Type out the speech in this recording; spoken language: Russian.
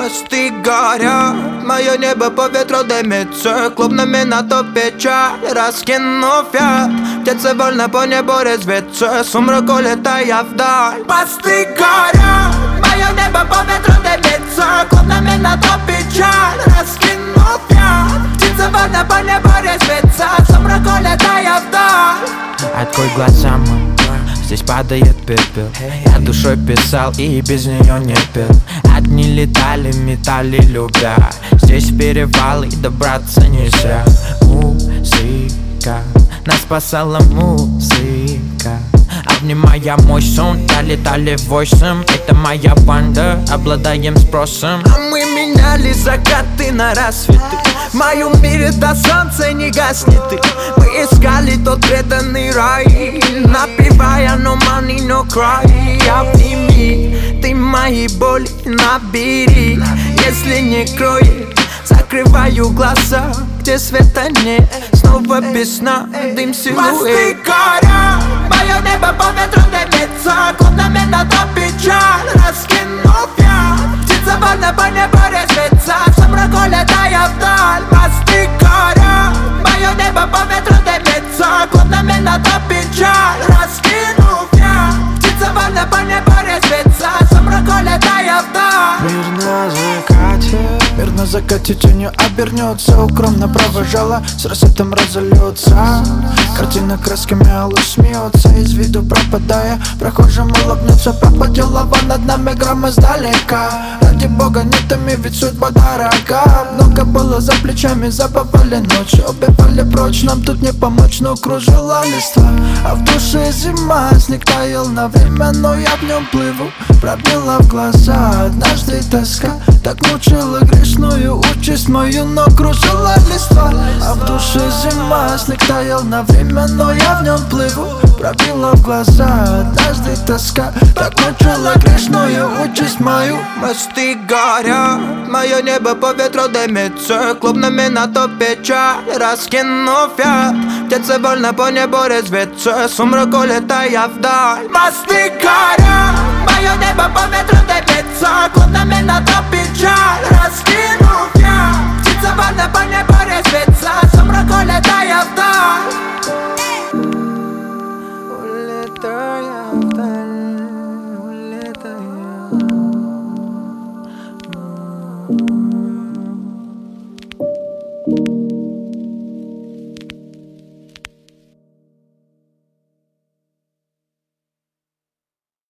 Мосты горят, мое небо по ветру дымится. Клубными на то печаль, раскинув я. Птицы вольно по небу резвятся, сумрак улетая вдаль. Мосты горят, мое небо по ветру дымится. Клубными на то печаль, раскинув я. Птицы вольно по небу резвятся, сумрак улетая вдаль. Открой глаза, мой, здесь падает пепел. Я душой писал и без нее не пел. Одни летали, метали, любя. Здесь перевалы, добраться нельзя. Музыка, нас спасала музыка. Обнимая мой сон, долетали в 8. Это моя банда, обладаем спросом. А мы меняли закаты на рассветы. В моем мире до солнца не гаснет ты. Мы искали тот преданный рай, напевая no money, no cry. Обними, ты мои боли набери. Если не кроет, закрываю глаза, где света нет. Снова без сна, дым силуэт. Мосты горят, мое небо по ветру дымится. Клубными на то печаль, раскинув я. Птица вольно по небу резвится, сумрак улетая вдаль. Мосты горят, мое небо по ветру дымится. Клубными на то печаль, раскинув я. Птица вольно по небу резвится, сумрак улетая вдаль. Мир на закате тенью обернется. Укромно провожала, с рассветом разольется. Картина красками алых смеется, из виду пропадая. Прохожим улыбнется, пропадет лава над нами грамм издалека. Ради бога, не томи, ведь судьба дорога. Много было за плечами, забывали ночи, убивали прочь, нам тут не помочь, но кружила листва. А в душе зима, снег таял на время, но я в нем плыву. Пробила в глаза однажды тоска, так мучила грешную участь мою, но кружила листва. А в душе зима, снег таял на время, но я в нем плыву. Пробила в глаза однажды тоска, так мучила грешную участь мою. Мосты горят, мое небо по ветру дымится. Клубными на то печаль, раскинув я. Птицы вольно по небу резвятся, сумрак улетая вдаль. Мосты горят, мое небо по ветру дымится. Клубными на то печаль, раскинув я. Птицы вольно по небу резвятся, сумрак улетая вдаль.